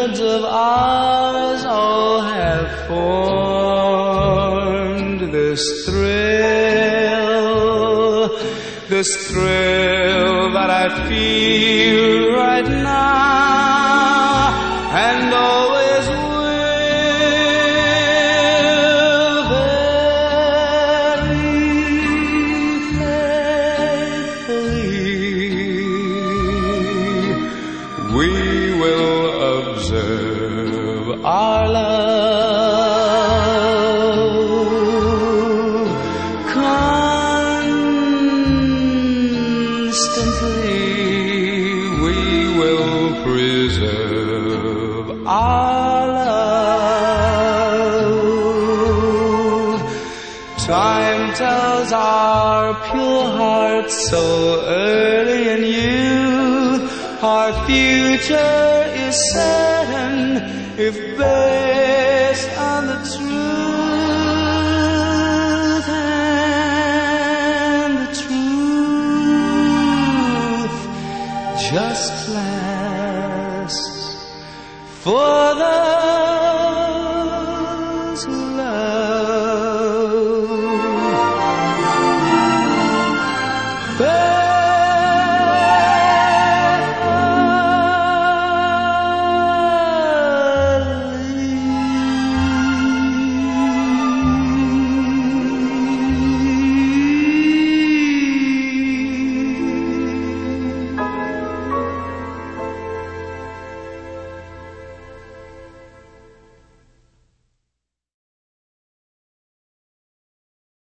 words of ours all have formed this thrill that I feel right now and always will. Very faithfully we will observe our love constantly. We will preserve our love. Time tells our pure hearts so early in youth our future is certain if based on the truth, and the truth just lasts for the